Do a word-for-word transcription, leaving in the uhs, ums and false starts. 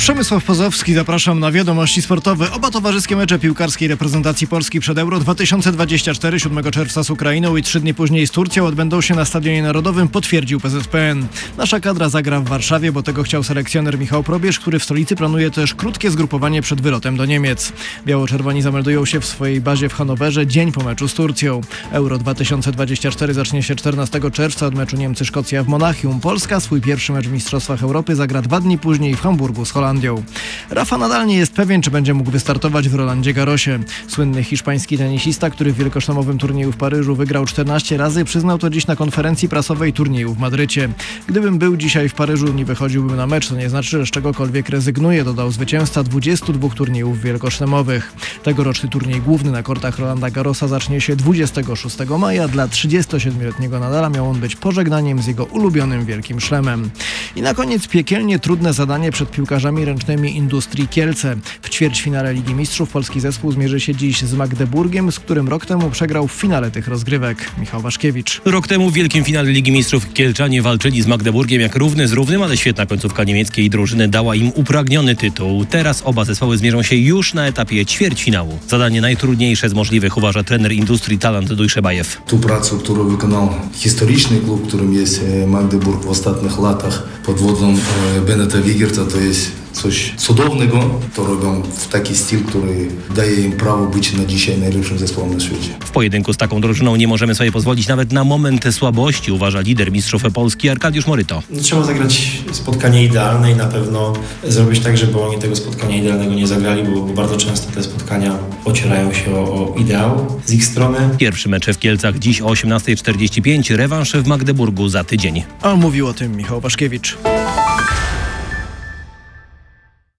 Przemysław Pozowski, zapraszam na wiadomości sportowe. Oba towarzyskie mecze piłkarskiej reprezentacji Polski przed Euro dwa tysiące dwudziestym czwartym siódmego czerwca z Ukrainą i trzy dni później z Turcją odbędą się na Stadionie Narodowym, potwierdził P Z P N. Nasza kadra zagra w Warszawie, bo tego chciał selekcjoner Michał Probierz, który w stolicy planuje też krótkie zgrupowanie przed wylotem do Niemiec. Biało-czerwoni zameldują się w swojej bazie w Hanowerze dzień po meczu z Turcją. Euro dwa tysiące dwudziesty czwarty zacznie się czternastego czerwca od meczu Niemcy-Szkocja w Monachium. Polska swój pierwszy mecz w Mistrzostwach Europy zagra dwa dni później w Hamburgu z Holandią. Rafa Nadal nie jest pewien, czy będzie mógł wystartować w Rolandzie Garrosie. Słynny hiszpański tenisista, który w wielkoszlemowym turnieju w Paryżu wygrał czternaście razy, przyznał to dziś na konferencji prasowej turnieju w Madrycie. Gdybym był dzisiaj w Paryżu, nie wychodziłbym na mecz, to nie znaczy, że z czegokolwiek rezygnuję, dodał zwycięzca dwudziestu dwóch turniejów wielkoszlemowych. Tegoroczny turniej główny na kortach Rolanda Garrosa zacznie się dwudziestego szóstego maja. Dla trzydziestosiedmioletniego Nadala miał on być pożegnaniem z jego ulubionym wielkim szlemem. I na koniec piekielnie trudne zadanie przed piłkarzami ręcznymi Industrii Kielce. W ćwierćfinale Ligi Mistrzów polski zespół zmierzy się dziś z Magdeburgiem, z którym rok temu przegrał w finale tych rozgrywek. Michał Waszkiewicz. Rok temu w wielkim finale Ligi Mistrzów Kielczanie walczyli z Magdeburgiem jak równy z równym, ale świetna końcówka niemieckiej drużyny dała im upragniony tytuł. Teraz oba zespoły zmierzą się już na etapie ćwierćfinału. Zadanie najtrudniejsze z możliwych, uważa trener Industrii Talant Dujszebajew. Tu pracę, którą wykonał historyczny klub, którym jest Magdeburg w ostatnich latach pod wodzą Beneta Wigerta, to jest coś cudownego. To robią w taki styl, który daje im prawo być na dzisiaj najlepszym zespołem na świecie. W pojedynku z taką drużyną nie możemy sobie pozwolić nawet na moment słabości, uważa lider mistrzów Polski Arkadiusz Moryto. Trzeba zagrać spotkanie idealne i na pewno zrobić tak, żeby oni tego spotkania idealnego nie zagrali, bo, bo bardzo często te spotkania ocierają się o, o ideał z ich strony. Pierwszy mecz w Kielcach dziś o osiemnasta czterdzieści pięć, rewanż w Magdeburgu za tydzień. A mówił o tym Michał Waszkiewicz.